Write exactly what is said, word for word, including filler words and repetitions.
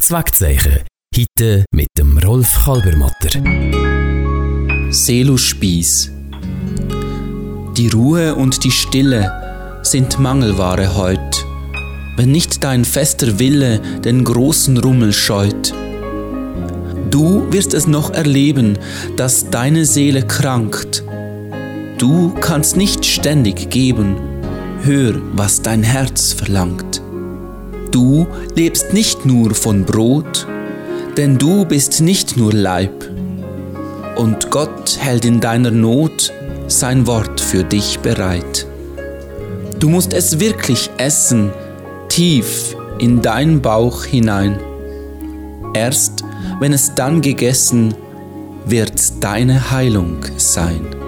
Zweckzeichen. Heute mit dem Rolf Kalbermatter. Seeluspieß. Die Ruhe und die Stille sind Mangelware heut, wenn nicht dein fester Wille den großen Rummel scheut. Du wirst es noch erleben, dass deine Seele krankt. Du kannst nicht ständig geben, hör, was dein Herz verlangt. Du lebst nicht nur von Brot, denn du bist nicht nur Leib. Und Gott hält in deiner Not sein Wort für dich bereit. Du musst es wirklich essen, tief in deinen Bauch hinein. Erst wenn es dann gegessen, wird deine Heilung sein.